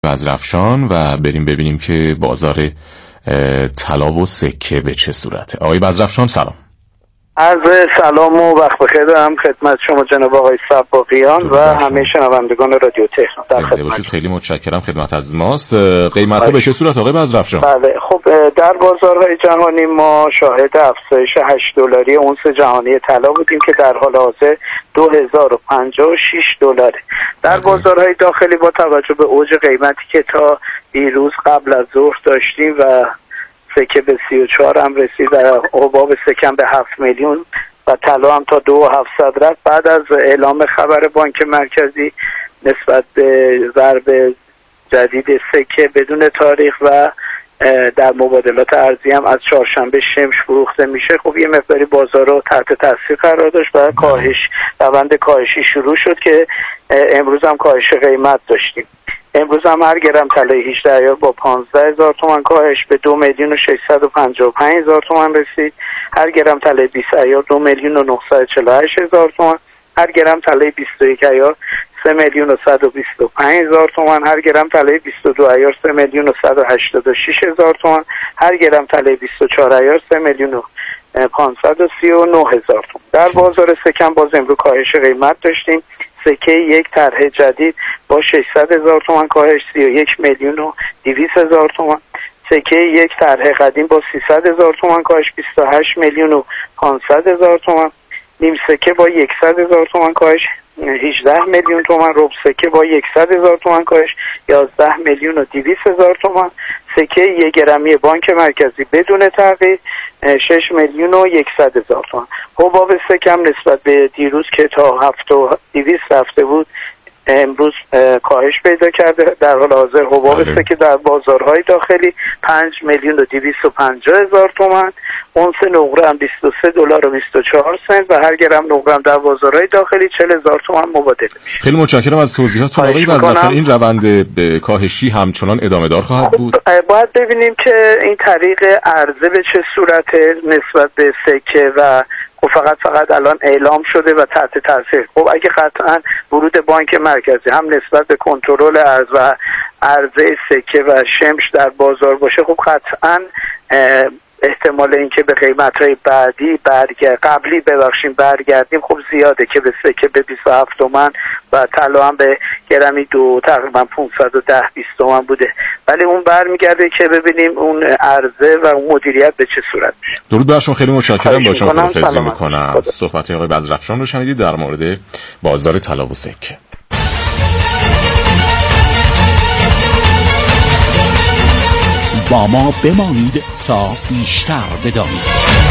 بزرافشان و بریم ببینیم که بازار طلا و سکه به چه صورته. آقای بزرافشان سلام. عرض سلام و وقت بخیر دارم خدمت شما جناب آقای سباقیان و همه شنوندگان رادیو تهران. زنده باشید. خیلی متشکرم. خدمت از ماست. قیمت‌ها به چه صورت آقای بزرافشان؟ بله خب در بازارهای جهانی ما شاهد افزایش $8 اونس جهانی طلا بودیم که در حال حاضر $2056. در بازارهای داخلی با توجه به اوج قیمتی که تا دیروز قبل از ظهر داشتیم و سکه به 34 هم رسید و حباب سکه هم به 7 میلیون و طلا هم تا 2,700 رفت. بعد از اعلام خبر بانک مرکزی نسبت به ضرب جدید سکه بدون تاریخ و در مبادلات ارزی هم از چهارشنبه شمش فروخته میشه، خب یه مقداری بازار رو تحت تاثیر قرار داشت و روند کاهشی شروع شد که امروز هم کاهش قیمت داشتیم. امروز هم هر گرم طلای 18 ایار با 15,000 تومان کاهش به 2,655,000 تومان رسید. هر گرم طلای 20 ایار 2,948,000 تومان. هر گرم طلای 21 ایار 3,125,000 تومان. هر گرم طلای 22 ایار 3,186,000 تومان. هر گرم طلای 24 ایار 3,539,000 تومان. در بازار سکه باز امروز کاهش قیمت داشتیم. سکه یک طرح جدید با 600,000 تومان کاهش 31,200,000 تومان. سکه یک طرح قدیم با 300,000 تومان کاهش 28,500,000 تومان. نیم سکه با 100,000 تومان کاهش 18 میلیون تومان. ربع سکه با 100,000 تومان کاهش 11,200,000 تومان. سکه یک گرمی بانک مرکزی بدون تغییر 6,100,000 تومان. حباب سکه هم نسبت به دیروز که تا 7,200 رفته بود امروز کاهش پیدا کرده. در حال حاضر حباب سکه در بازارهای داخلی 5,250,000 تومان. اونس نقره هم $23.24 و هر گرم نقره هم در بازارهای داخلی 40,000 تومان مبادله میشه. خیلی متشکرم از توضیحاتتون آقای بزرافشان. این روند به کاهشی همچنان ادامه دار خواهد بود؟ باید ببینیم که این طریق عرضه به چه صورته نسبت به سکه و فقط الان اعلام شده و تحت تاثیر. خب اگه قطعا ورود بانک مرکزی هم نسبت به کنترل ارز و عرضه سکه و شمش در بازار باشه، خب قطعا احتمال اینکه به قیمت‌های قبلی برگردیم خب زیاده که به سکه به 27 تومن و طلا هم به گرمی تقریبا 510-20 تومن بوده، ولی اون برمیگرده که ببینیم اون عرضه و اون مدیریت به چه صورت میشه. درود بر شما. خیلی متشکرم. با شما خداحافظی می‌کنم. صحبت آقای بزرافشان رو شنیدید در مورد بازار طلا و سکه. با ما بمانید تا بیشتر بدانید.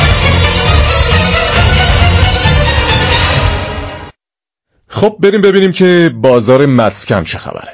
خب بریم ببینیم که بازار مسکن چه خبره.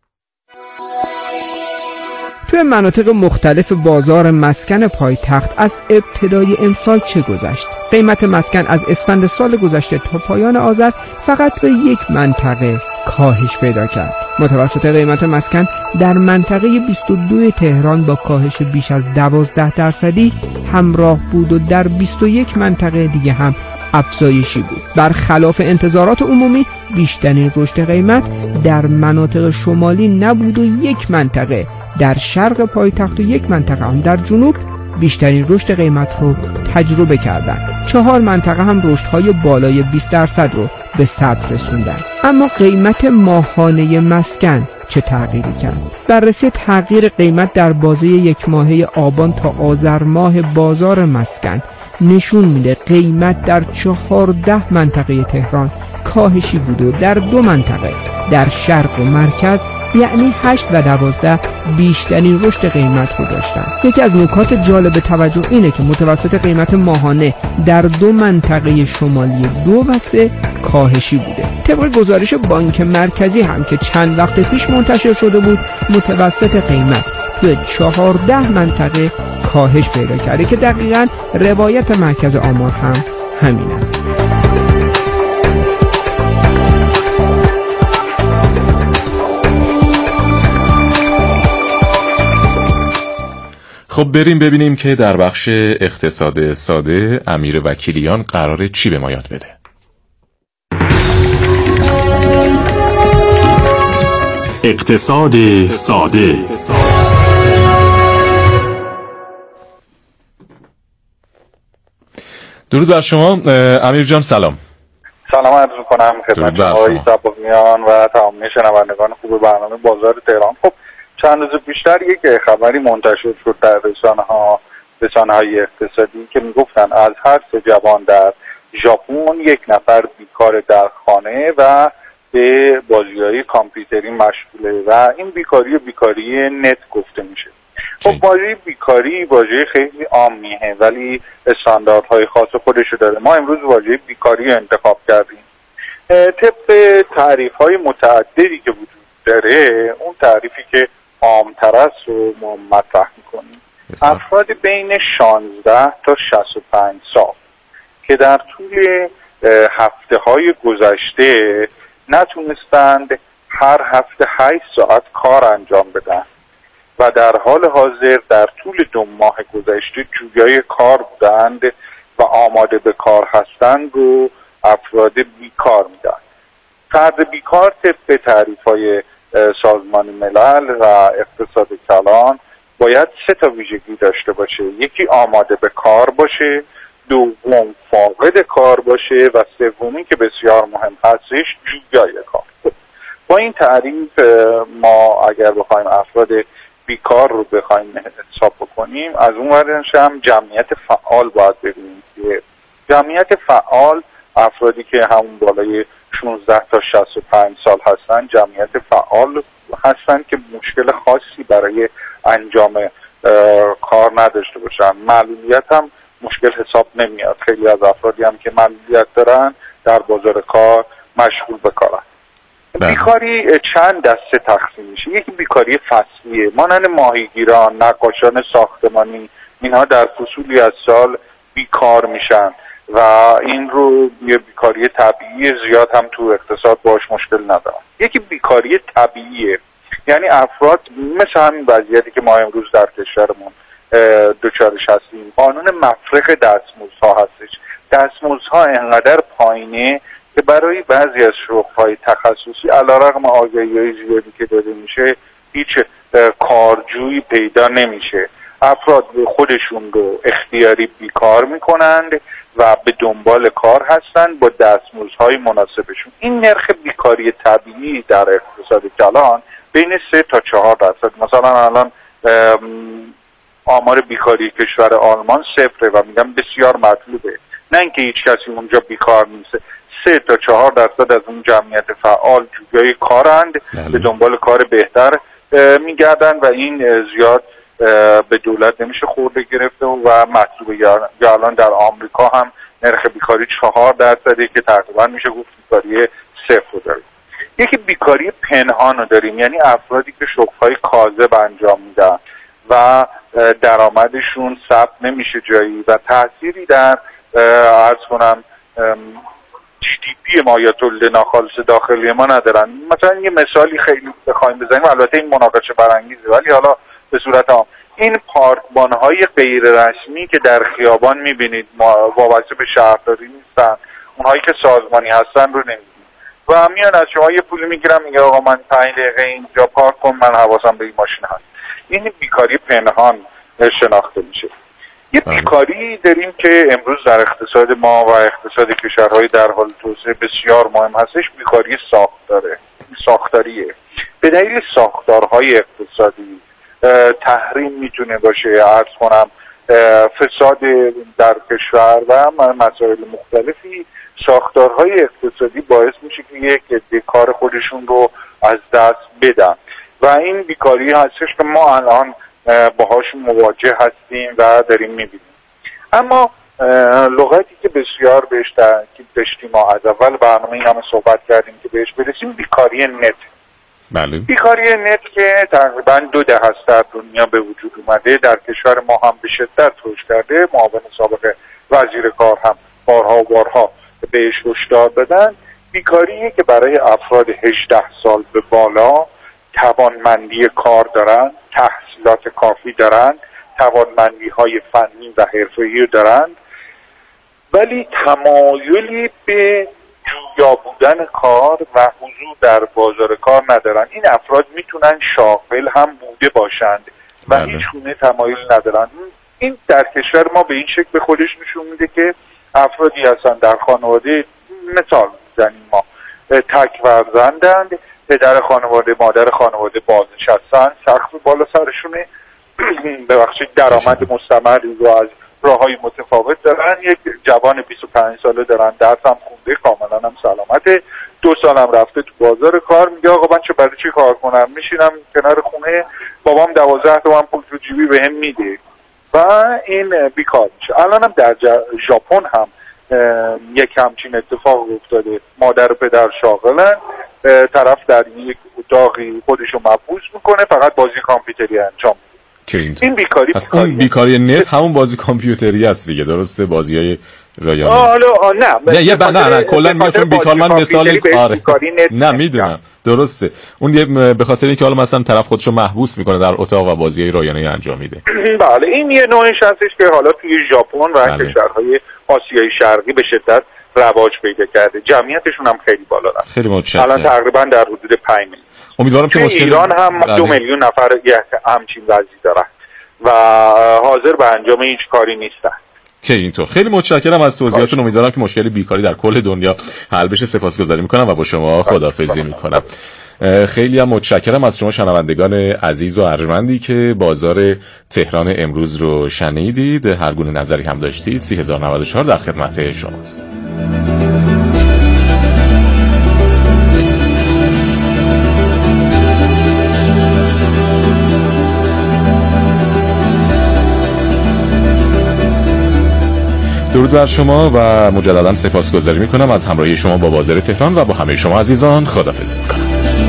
توی مناطق مختلف بازار مسکن پایتخت از ابتدای امسال چه گذشت؟ قیمت مسکن از اسفند سال گذشته تا پایان آذر فقط به یک منطقه کاهش پیدا کرد. متوسط قیمت مسکن در منطقه 22 تهران با کاهش بیش از 12% همراه بود و در 21 منطقه دیگه هم افزایشی بود. برخلاف انتظارات عمومی بیشترین رشد قیمت در مناطق شمالی نبود و یک منطقه در شرق پایتخت و یک منطقه هم در جنوب بیشترین رشد قیمت رو تجربه کردند. 4 منطقه هم رشدهای بالای 20% رو به ثبت رسوندن. اما قیمت ماهانه مسکن چه تغییری کرد؟ بررسی تغییر قیمت در بازه یک ماهه آبان تا آذر ماه بازار مسکن نشون میده قیمت در 14 منطقه تهران کاهشی بود و در 2 منطقه در شرق و مرکز یعنی 8 و 12 بیشترین رشد قیمت رو داشتن. یکی از نکات جالب توجه اینه که متوسط قیمت ماهانه در 2 منطقه شمالی 2 و 3 کاهشی بوده. طبق گزارش بانک مرکزی هم که چند وقت پیش منتشر شده بود متوسط قیمت توی 14 منطقه کاهش پیدا کرده که دقیقاً روایت مرکز آمار هم همین است. خب بریم ببینیم که در بخش اقتصاد ساده امیر وکیلیان قراره چی به ما یاد بده. اقتصاد ساده. درود بر شما امیر جان، سلام. سلام عرض می‌کنم خدمت آقای صباغیان و تمامی شنوندگان خوب برنامه بازار تهران. خب چند روز بیشتر یک خبری منتشر شد در رسانه‌های اقتصادی که میگفتن از هر 3 جوان در ژاپن 1 نفر بیکار در خانه و به بازی‌های کامپیوتری مشغوله و این بیکاری نت گفته میشه. خب واژه بیکاری واژه خیلی عامیه ولی استانداردهای خاص خودشو داره. ما امروز واژه بیکاری انتخاب کردیم. طبق تعریف‌های متعددی که وجود داره، اون تعریفی که عام‌تر است رو ما مطرح می‌کنیم. افراد بین 16 تا 65 سال که در طول هفته‌های گذشته نتونستند هر هفته 8 ساعت کار انجام بدن و در حال حاضر در طول 2 ماه گذشته جویای کار بودند و آماده به کار هستند رو افراد بیکار میدن. فرد بیکار طبق تعریف‌های سازمان ملل و اقتصاد کلان باید 3 تا ویژگی داشته باشه. یکی آماده به کار باشه، دوم فاقد کار باشه و سومی که بسیار مهم هستش جویای کار. با این تعریف ما اگر بخوایم افراد بیکار رو بخوایم حساب بکنیم، از اون ورش هم جمعیت فعال باید ببینیم که جمعیت فعال افرادی که همون بالای 16 تا 65 سال هستن جمعیت فعال هستن که مشکل خاصی برای انجام کار نداشته باشن. معلولیت هم مشکل حساب نمیاد. خیلی از افرادی هم که معلولیت دارن در بازار کار مشغول به کارن. بیکاری چند دسته تقسیم میشه. یکی بیکاری فصلیه، مانند ماهیگیران، نقاشان ساختمانی، اینها در فصولی از سال بیکار میشن و این رو یه بیکاری طبیعی، زیاد هم تو اقتصاد باش مشکل ندارن. یکی بیکاری طبیعیه، یعنی افراد مثل همین وضعیتی که ما امروز در کشورمون دوچارش هستیم، قانون مفرق دستمزدها هستش. دستمزدها انقدر پایینه که برای بعضی از شغل‌های تخصصی علیرغم آگاهی‌های زیادی که داده میشه هیچ کارجویی پیدا نمیشه. افراد خودشون رو اختیاری بیکار میکنند و به دنبال کار هستند با دستمزدهای مناسبشون. این نرخ بیکاری طبیعی در اقتصاد کلان بین 3 تا 4%. مثلا الان آمار بیکاری کشور آلمان 0 و میگم بسیار مطلوبه، نه اینکه هیچ کسی اونجا بیکار نیست. 3 تا 4% از اون جمعیت فعال جویای کارند، به دنبال کار بهتر میگردن و این زیاد به دولت نمیشه خورده گرفته و مطلوبه. یا الان در آمریکا هم نرخ بیکاری 4% که تقریبا میشه گفت بیکاری 0 داریم. یکی بیکاری پنهان رو داریم، یعنی افرادی که شغل‌های کاذب انجام میدن و درآمدشون ثبت نمیشه جایی و تأثیری در عرض کنم GDP ما یا تولید ناخالص داخلی ما ندارن. مثلا یه مثالی خیلی بخوایم بزنیم، البته این مناقشه برانگیزه ولی حالا به صورت عام این پارکبان‌های غیر رسمی که در خیابان میبینید وابسته به شهرداری نیستن، اونهایی که سازمانی هستن رو نمیبینید و میان از شما یه پولی میگیرن، میگه آقا من 5 دقیقه اینجا پارک کن، من حواسم به این ماشین هست. این بیکاری پنهان شناخته میشه. یه بیکاری داریم که امروز در اقتصاد ما و اقتصاد کشورهای در حال توسعه بسیار مهم هستش، بیکاری ساختاریه. به دلیل ساختارهای اقتصادی، تحریم میتونه باشه، عرض کنم فساد در کشور و مسائل مختلفی، ساختارهای اقتصادی باعث میشه که یک عده کار خودشون رو از دست بدن و این بیکاری هستش که ما الان باهاش مواجه هستیم و داریم میبینیم. اما لغتی که بسیار بهش تاکید داشتیم ما از اول برنامه این همه صحبت کردیم که بهش برسیم، بیکاری نت. بله. بیکاری نت که تقریبا 2 دهه است در دنیا به وجود اومده، در کشور ما هم به شدت رشد کرده. معاون سابق وزیر کار هم بارها بهش هشدار دادن. بیکاریه که برای افراد 18 سال به بالا توانمندی کار دارن، تحصیلات کافی دارن، توانمندی های فنی و حرفه‌ای دارن، ولی تمایلی به پویا بودن کار و حضور در بازار کار ندارن. این افراد میتونن شاغل هم بوده باشند و هیچ گونه تمایل ندارن. این در کشور ما به این شکل به خودش نشون میده که افرادی هستن در خانواده، مثال میزنیم ما تک فرزندند، پدر خانواده مادر خانواده بازنشستن، سقف بالا سرشونه، ببخشید درآمد مستمری رو از راههای متفاوت دارن، یک جوان 25 ساله دارن، درس هم خونده، کاملا هم سلامته، 2 سالم رفته تو بازار کار، میگه آقا من برای چی کار کنم، میشینم کنار خونه، بابام 12 تومن پول تو جیبی بهم میده و این بیکار میشه. الان هم در ژاپن هم یک همچین اتفاق افتاده، مادر و پدر شاغلن، طرف در یک اتاقی خودشو محبوس میکنه، فقط بازی کامپیوتری انجام میده. این بیکاری اون بیکاری نت همون بازی کامپیوتری است دیگه، درسته؟ بازیای رایانه. نه کلا میگم چون بیکار من مثال نه میدونم، درسته. اون به خاطر اینکه حالا مثلا طرف خودشو محبوس میکنه در اتاق و بازیای رایانه انجام میده. بله این یه نوعش هستش که حالا توی ژاپن و کشورهای آسیای شرقی به شدت رواج پیدا کرده. جمعیتشون هم خیلی بالا رفته. خیلی متشکرم. الان تقریبا در حدود 5 میلیون. امیدوارم که مشکل ایران هم 2 میلیون نفر یه همچین وضعی دارن و حاضر به انجام هیچ کاری نیستن. که اینطور. خیلی متشکرم از توضیحاتتون. امیدوارم که مشکل بیکاری در کل دنیا حل بشه. سپاسگزاری میکنم و با شما خداحافظی میکنم. خیلی هم متشکرم از شما شنوندگان عزیز و ارجمندی که بازار تهران امروز رو شنیدید. هر گونه نظری هم داشتید 3094 در خدمت شماست. درود بر شما و مجددا سپاسگزاری میکنم از همراهی شما با بازار تهران و با همه شما عزیزان خداحافظی میکنم.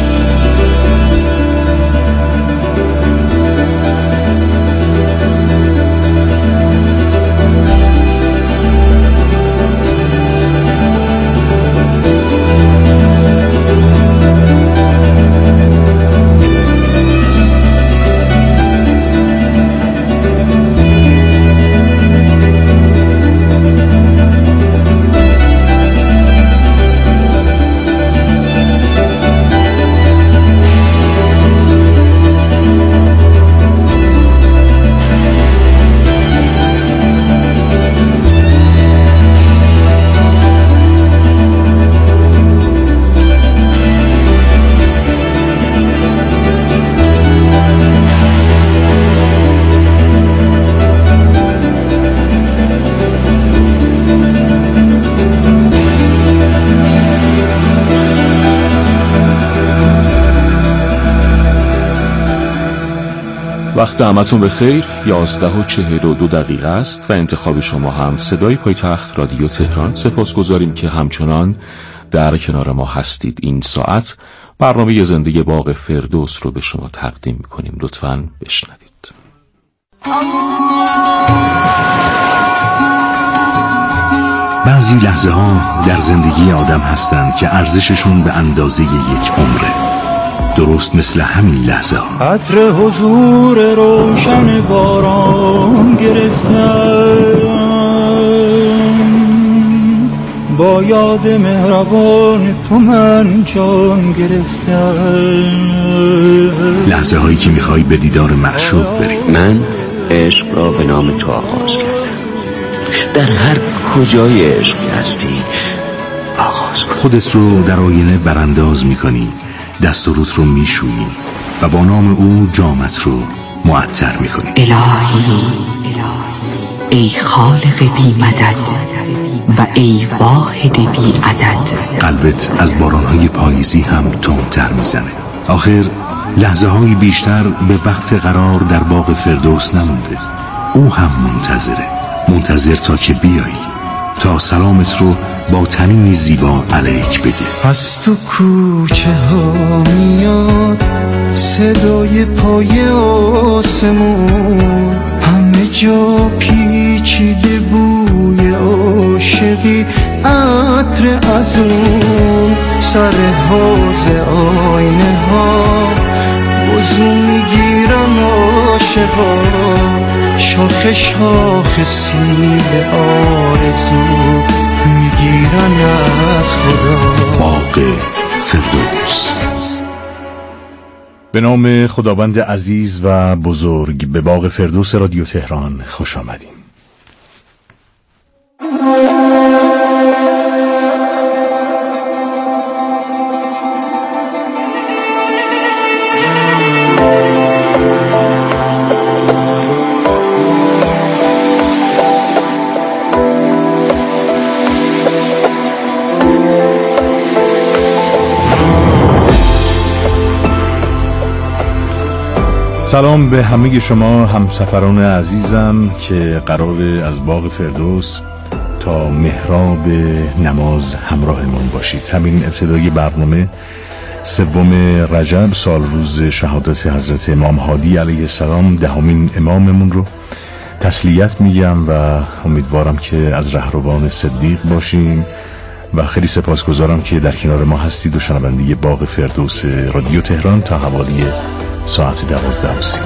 وقت همتون بخیر. 11:42 است و انتخاب شما هم صدای پایتخت رادیو تهران. سپاسگزاریم که همچنان در کنار ما هستید. این ساعت برنامه زندگی باغ فردوس رو به شما تقدیم میکنیم. لطفاً بشنوید. بعضی لحظه ها در زندگی آدم هستند که ارزششون به اندازه یک عمره. درست مثل همین لحظه ها عطر حضور روشن باران گرفتم، با یاد مهربان تو من جان گرفتم. لحظه هایی که میخوای به دیدار معشوق بری. من عشق را به نام تو آغاز کردم. در هر کجای عشقی هستی آغاز کن. خودت رو در آینه برانداز میکنی، دست و روت رو میشویی و با نام او جامت رو معطر میکنی. الهی ای خالق بی مدد و ای واحد بی عدد. قلبت از بارانهای پاییزی هم تندتر میزنه. آخر لحظه های بیشتر به وقت قرار در باغ فردوس نمونده. او هم منتظر تا که بیایی، تا سلامت رو با طنینی زیبا علیک بگه. از تو کوچه ها میاد صدای پای آسمون، همه جا پیچیده بوی عاشقی، عطر از اون سر حوض آینه ها وضو میگیرن عاشقا، شاخ شاخ سیب آرزو میگیرن از خدا. باغ فردوس. به نام خداوند عزیز و بزرگ. به باغ فردوس رادیو تهران خوش آمدیم. سلام به همه شما همسفران عزیزم که قرار از باغ فردوس تا محراب نماز همراهمون باشید. همین ابتدای برنامه 3 رجب سال روز شهادت حضرت امام هادی علیه السلام 10مین اماممون رو تسلیت میگم و امیدوارم که از رهروان صدیق باشیم و خیلی سپاسگزارم که در کنار ما هستید و شنونده باغ فردوس رادیو تهران تا حوالی ساعت 12:30.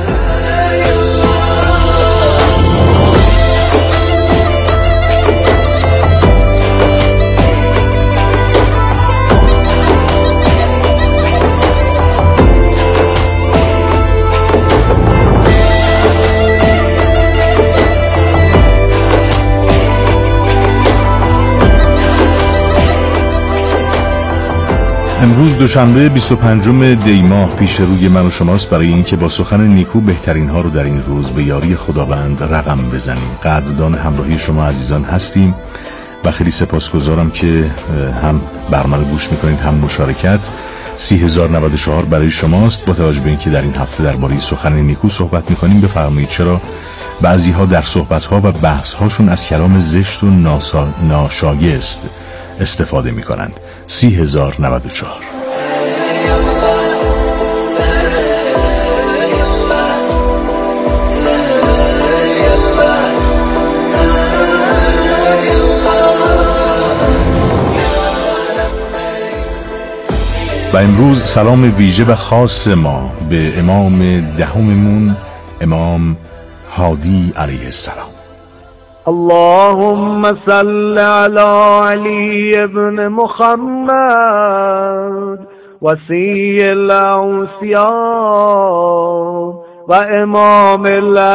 امروز دوشنبه 25 دی ماه پیش روی من و شماست برای اینکه با سخن نیکو بهترین ها رو در این روز به یاری خداوند رقم بزنیم. قدردان همراهی شما عزیزان هستیم و خیلی سپاسگزارم که هم برنامه گوش میکنید هم مشارکت. 30094 برای شماست. با توجه به اینکه در این هفته درباره سخن نیکو صحبت میکنیم بفرمایید چرا بعضی ها در صحبت ها و بحث هاشون از کلام زشت و ناشایست استفاده میکنند. 30094. و امروز سلام ویژه و خاص ما به امام 10مون امام هادی علیه السلام. اللهم صل على علي ابن محمد وصي الأوصياء وإمام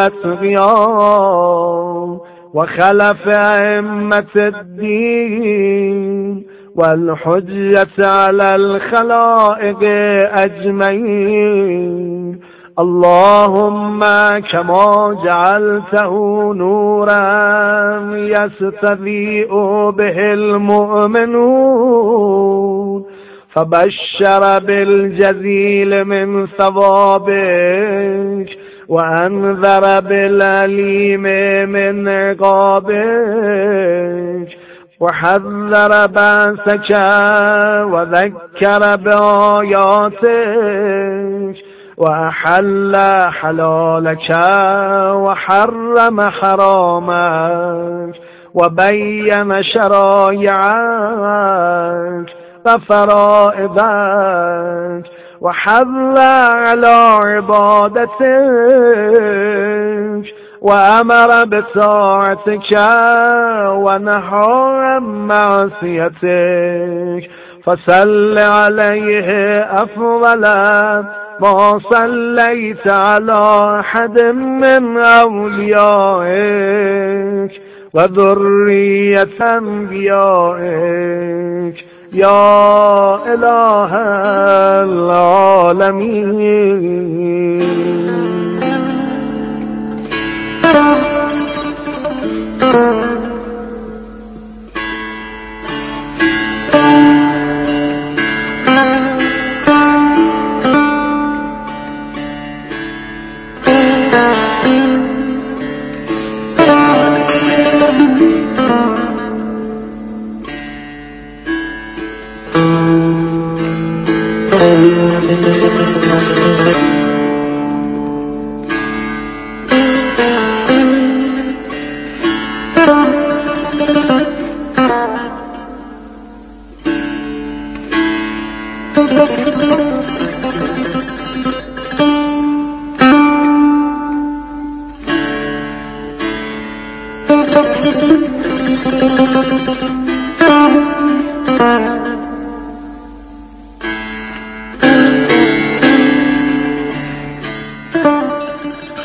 الأتقياء وخلف أئمة الدين والحجة على الخلائق أجمعين. اللهم كما جعلته نورا يستضيء به المؤمنون فبشر بالجزيل من ثوابك وأنذر بالأليم من عقابك وحذر بأسك وذكر بآياتك وأحل حلالك وحرم حرامك وبين شرائعك وفرائضك وحض على عبادتك وأمر بطاعتك ونهى عن معصيتك فصل عليه أفضل ما صليت على أحد من أوليائك وذرية أنبيائك يا إله العالمين.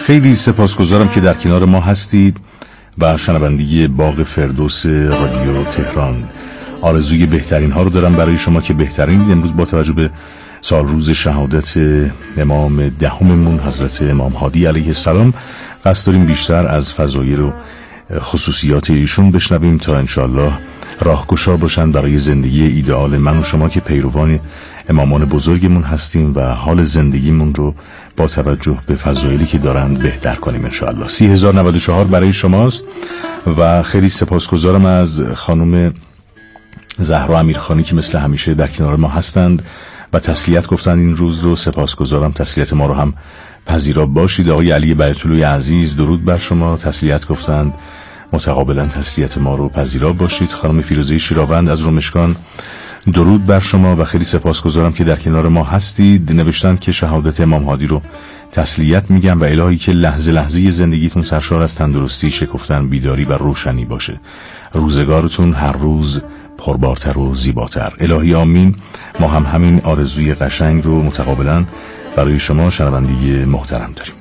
خیلی سپاسگزارم که در کنار ما هستید و شنوندگی باغ فردوس رادیو تهران. آرزوی بهترین ها رو دارم برای شما که بهترین امروز با توجه به سال روز شهادت امام دهممون حضرت امام هادی علیه السلام قصد داریم بیشتر از فضایل و خصوصیات ایشون بشنویم تا انشالله راهگشا باشن برای زندگی ایدئال من و شما که پیروان امامان بزرگمون هستیم و حال زندگیمون رو با توجه به فضایلی که دارن بهتر کنیم انشالله. 30,094 برای شماست و خیلی سپاسگزارم از خانم زهرا امیرخانی که مثل همیشه در کنار ما هستند و تسلیت گفتن این روز رو. سپاسگزارم، تسلیت ما رو هم پذیرا باشید. آقای علی بیت‌الوی عزیز درود بر شما، تسلیت گفتند، متقابلا تسلیت ما رو پذیرا باشید. خانم فیروزه شیراوند از رومشکان درود بر شما و خیلی سپاسگزارم که در کنار ما هستید. نوشتن که شهادت امام هادی رو تسلیت میگم و الهی که لحظه لحظه زندگیتون سرشار از تندرستی، شکفتن، بیداری و روشنی باشه. روزگارتون هر روز پربارتر و زیباتر. الهی آمین. ما هم همین آرزوی قشنگ رو متقابلا برای شما شنوندگی محترم داریم.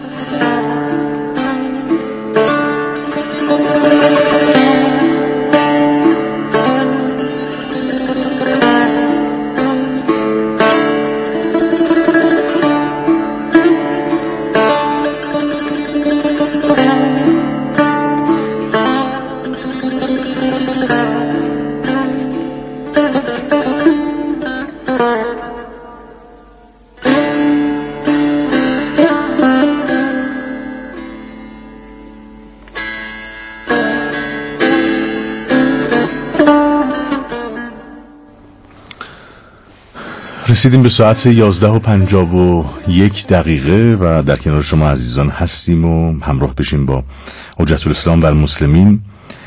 رسیدیم به ساعت 11:51 و در کنار شما عزیزان هستیم و همراه بشیم با حجت الاسلام و المسلمین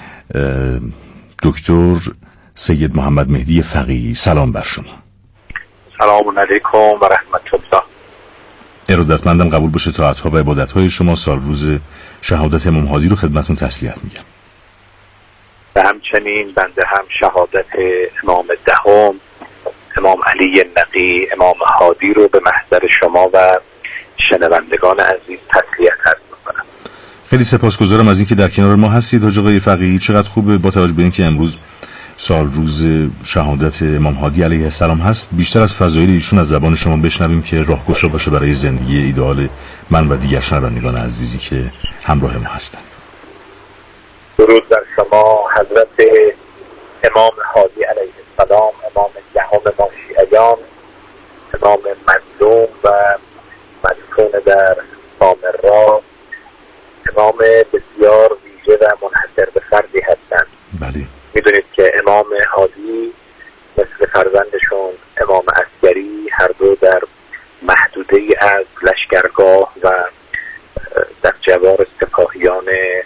دکتر سید محمد مهدی فقیهی. سلام بر شما. سلام علیکم و رحمت الله. ارادتمندم قبول بشه طاعت‌ها و عبادت‌های شما. سال روز شهادت امام هادی رو خدمتتون تسلیت میگم. و همچنین بنده هم شهادت امام دهم امام علی نقی امام هادی رو به محضر شما و شنوندگان عزیز تسلیت عرض می‌کنم. خیلی سپاسگزارم از اینکه در کنار ما هستید حاج آقای فقیهی. چقدر خوبه با توجه به اینکه امروز سال روز شهادت امام هادی علیه السلام هست بیشتر از فضایل ایشون از زبان شما بشنویم که راهگشا باشه برای زندگی ایدئال من و دیگر شنوندگان عزیزی که همراه ما هستند. درود بر شما حضرت امام هادی علیه السلام، امام دهم ما شیعیان، امام مظلوم و مدفون در سامرا، امام بسیار ویژه و منحصر به فردی هستند. بله. میدونید که امام هادی مثل فرزندشون امام عسکری هر دو در محدوده ای از لشکرگاه و در جوار سپاهیان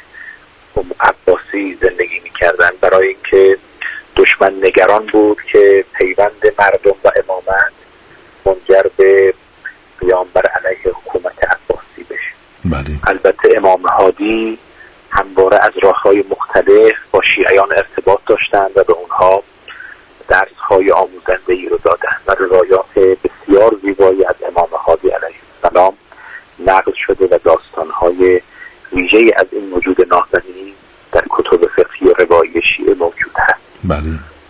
عباسی زندگی میکردن، برای اینکه دشمن نگران بود که پیوند مردم و امامت منجر به قیام بر علیه حکومت عباسی بشه. بله. البته امام هادی همواره از راه‌های مختلف با شیعیان ارتباط داشتند و به اونها درس‌های آموزنده‌ای رو دادند و روایات بسیار زیبایی از امام هادی علیه السلام نقل شده و داستان‌های ویژه‌ای از این وجود نازنین در کتب فقهی و روایی شیعه موجود هست. بله.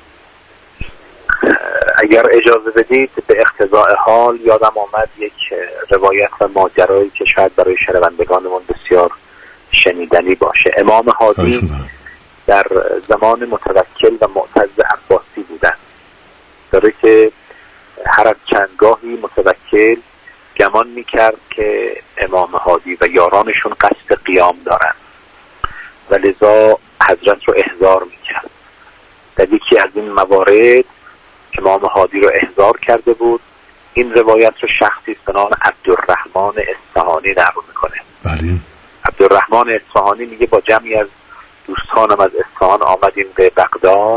اگر اجازه بدید به اقتضاء حال یادم آمد یک روایت و ماجرایی که شاید برای شنوندگانمون بسیار شنیدنی باشه. امام هادی در زمان متوکل و معتز عباسی بودند. داره که هر از چندگاهی متوکل گمان میکرد که امام هادی و یارانشون قصد قیام دارن و لذا حضرت رو احضار میکرد. در یکی از این موارد امام هادی رو احضار کرده بود. این روایت رو شخصی به نام عبدالرحمن اصفهانی نقل میکنه. بله. عبدالرحمن اصفهانی میگه با جمعی از دوستانم از اصفهان آمدیم به بغداد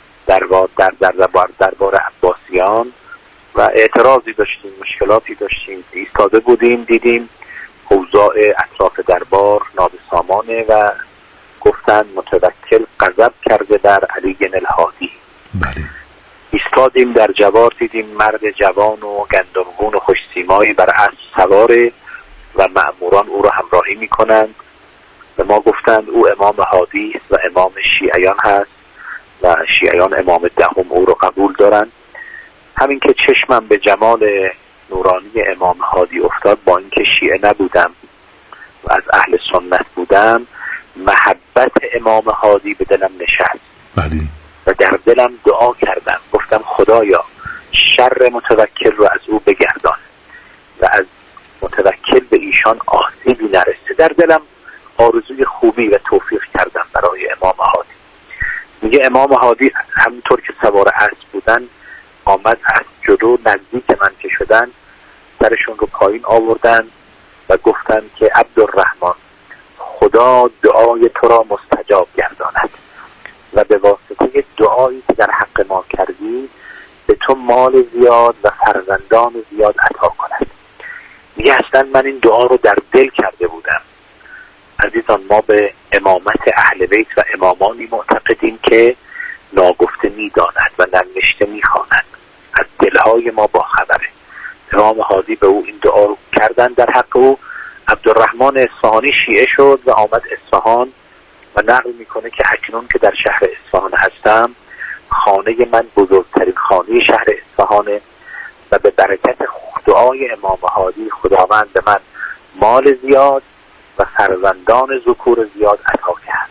دربار عباسیان و اعتراضی داشتیم، مشکلاتی داشتیم. ایستاده بودیم دیدیم اوضاع اطراف دربار نابسامانه و گفتند متوکل غضب کرده بر علی الهادی. بله. ایستادیم در جوار دیدیم مرد جوان و گندمگون و خوش سیمایی بر اسب سواره و مأموران او را همراهی میکنند و ما گفتند او امام هادی و امام شیعیان هست و شیعیان امام دهم او را قبول دارند. همین که چشمم به جمال نورانی امام هادی افتاد، با اینکه شیعه نبودم و از اهل سنت بودم، محبت امام هادی به دلم نشست و در دلم دعا کردم، گفتم خدایا شر متوکل رو از او بگردان و از متوکل به ایشان آسیبی نرسه. در دلم آرزوی خوبی و توفیق کردم برای امام هادی. میگه امام هادی همینطور که سوار اسب بودن آمد از جلو، نزدیک من که شدن سرشون رو پایین آوردن و گفتن که عبدالرحمن، خدا دعای تو را مستجاب گرداند و به واسطه دعایی که در حق ما کردی به تو مال زیاد و فرزندان زیاد عطا کند. میگه اصلا من این دعا رو در دل کرده بودم. عزیزان، ما به امامت اهل بیت و امامانی معتقدیم که ناگفته میداند و ننوشته میخواند، از دلهای ما با خبره. امام هادی به او این دعا رو کردن در حق او. عبدالرحمن اصفهانی شیعه شد و آمد اصفهان و نقل میکنه که اکنون که در شهر اصفهان هستم، خانه من بزرگترین خانه شهر اصفهانه و به برکت دعای امام هادی خداوند به من مال زیاد و فرزندان ذکور زیاد عطا کرد.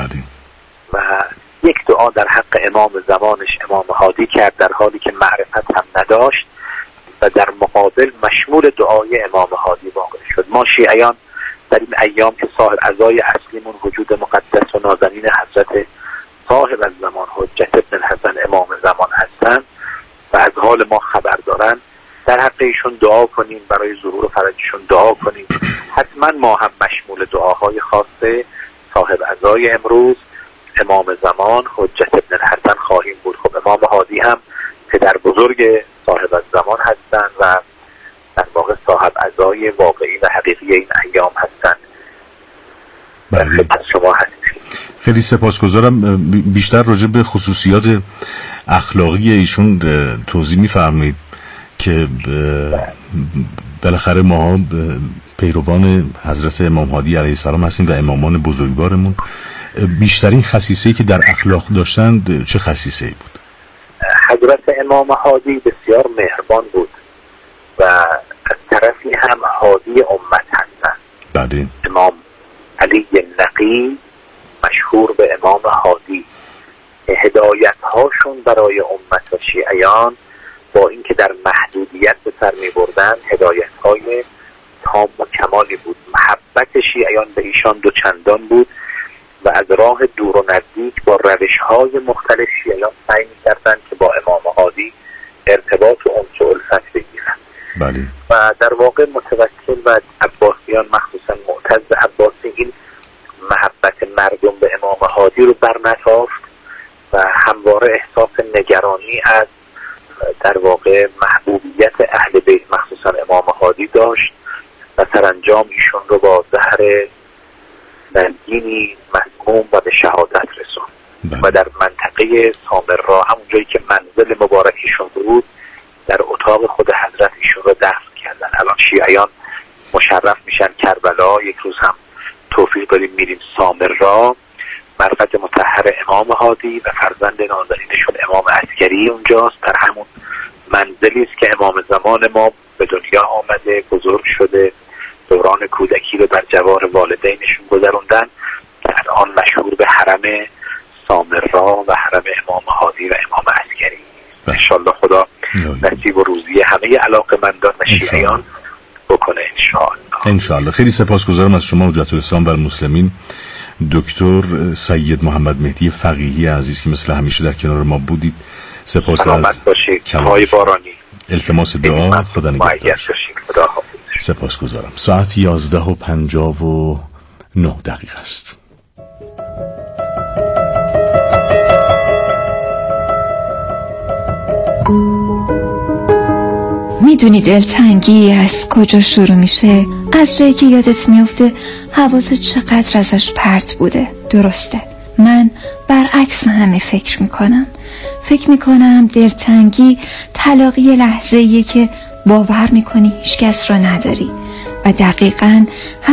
و یک دعا در حق امام زمانش امام هادی کرد در حالی که معرفت هم نداشت و در مقابل مشمول دعای امام هادی واقع شد. ما شیعیان در این ایام که صاحب عزای اصلیمون وجود مقدس و نازنین حضرت صاحب الزمان حجت ابن الحسن امام زمان هستند و از حال ما خبر دارن، در حق ایشون دعا کنیم، برای ظهور فرجشون دعا کنیم. حتما ما هم مشمول دعاهای خاص صاحب عزای امروز امام زمان حجت ابن الحسن خواهیم بود. خب امام هادی هم پدر بزرگ صاحب الزمان هستند و در واقع صاحب عزای واقعی و حقیقی این ایام هستند. از شما هستیم. خیلی سپاسگزارم. بیشتر راجع به خصوصیات اخلاقی ایشون توضیح می‌فرمایید که بالاخره ما پیروان حضرت امام هادی علیه السلام هستیم و امامان بزرگوارمون. بیشترین خصیصه‌ای که در اخلاق داشتند چه خصیصه‌ای بود؟ حضرت امام هادی بسیار مهربان بود و از طرفی هم هادی امت هستند. امام علی نقی مشهور به امام هادی، هدایت هاشون برای امت و شیعیان با اینکه در محدودیت به سر می بردن، هدایت های تام و کمالی بود. محبت شیعیان به ایشان دوچندان بود و از راه دور و نزدیک با روش های مختلف شیعیان سعی می کردن که با امام هادی ارتباط و انس و الفت بگیرن. و در واقع متوکل و عباسیان، مخصوصا معتز عباسی، این محبت مردم به امام هادی رو برنتافت و همواره احساس نگرانی از در واقع محبوبیت اهل بیت مخصوصا امام هادی داشت و سرانجام ایشون رو با زهر نلگینی مسموم و به شهادت رسوند و در منطقه سامرا، همون جایی که منزل مبارکیشون بود، در اتاق خود حضرت ایشون رو دفن کردن. الان شیعیان مشرف میشن کربلا، یک روز هم توفیق داریم میریم سامرا، مرقد مطهر امام هادی و فرزند نازنینشون امام عسکری اونجاست، در همون منزلی است که امام زمان ما به دنیا آمده، بزرگ شده، دوران کودکی رو در جوار والدینشون گذروندن که الان مشهور به حرم سامرا و حرم امام هادی و امام عسکری. انشالله خدا نصیب و روزی همه علاقه‌مندان و شیعیان بکنه انشالله. خیلی سپاسگزارم از شما حجت الاسلام و المسلمین دکتر سید محمد مهدی فقیهی عزیز که مثل همیشه در کنار ما بودید. سپاس از های بارانی. التماس دعا. خدا نگهدار. سپاسگزارم. ساعت 11:59 است. میدونی دلتنگی از کجا شروع میشه؟ از جایی که یادت میفته حواست چقدر ازش پرت بوده. درسته، من برعکس همه فکر میکنم دلتنگی تلاقی لحظه‌ایه که باور میکنی هیچ کس را نداری و دقیقاً